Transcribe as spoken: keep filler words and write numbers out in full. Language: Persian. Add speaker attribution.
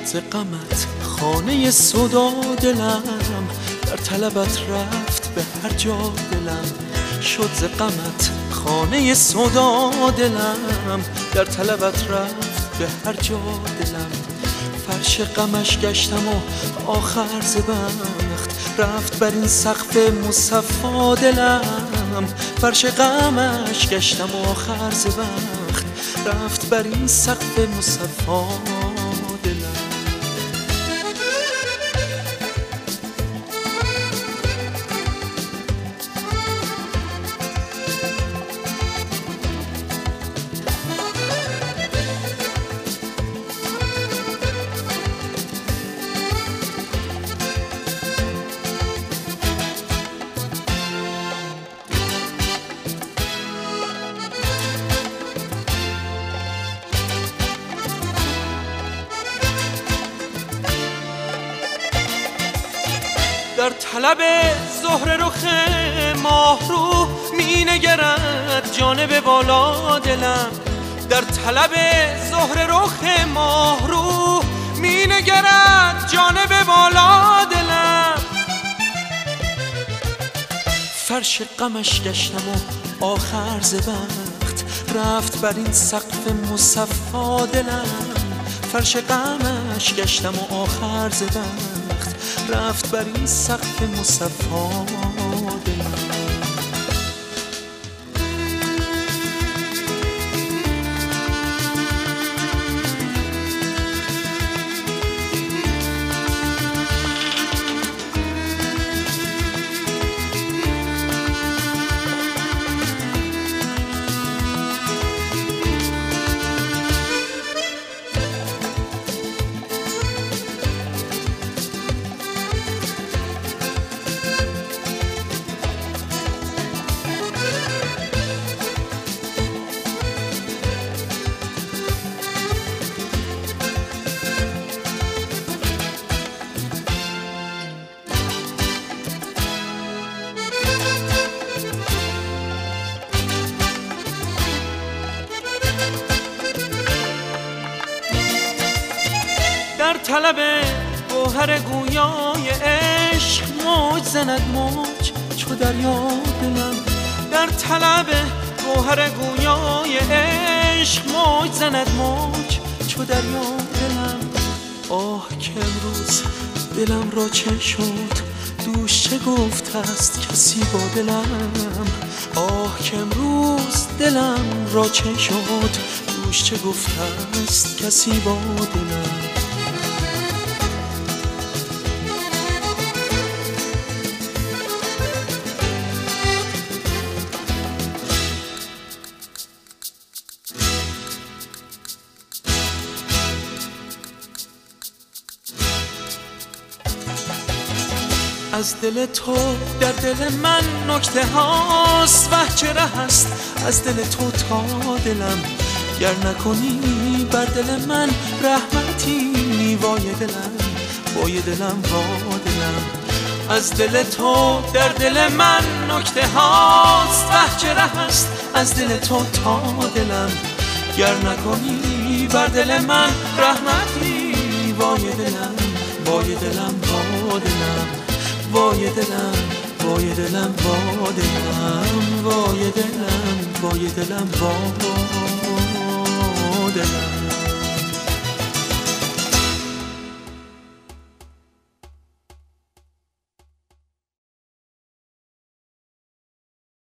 Speaker 1: ز غمت خانه سودا دلم، در طلبت رفت به هر جا دلم. شد ز غمت خانه سودا دلم، در طلبت رفت به هر جا دلم. فرش غمش گشتم و آخر ز بخت رفت بر این سقف مصفا دلم. فرش غمش گشتم و آخر ز بخت رفت بر این سقف مصفا دلم. در طلب زهر رخ ماه رو می نگرد جانب بالا دلم. در طلب زهر رخ ماه رو می نگرد جانب بالا دلم. فرش غمش گشتم و آخر ز بخت رفت بر این سقف مصفا دلم. فرش غمش گشتم و آخر ز بخت رفت بر این سقف مصفا دلم. در طلب گوهر گویای عشق موج زند موج چو دریا دلم. در طلب گوهر گویای عشق موج زند موج چو دریا دلم. آه که امروز دلم را چه شد دوش چه گفت است کسی با دلم. آه که امروز دلم را چه شد دوش چه گفت است کسی با دلم. از دل تو در دل من نکته هاست وه چه ره است از دل تو تا دلم. گر نکنی بر دل من رحمتی وای دلم وای دلم وای دلم. از دل تو در دل من نکته هاست وه چه ره است از دل تو تا دلم. گر نکنی بر دل من رحمتی وای دلم وای دلم وای دلم وای دلم وای دلم وای دلم وای دلم وای دلم وای دلم.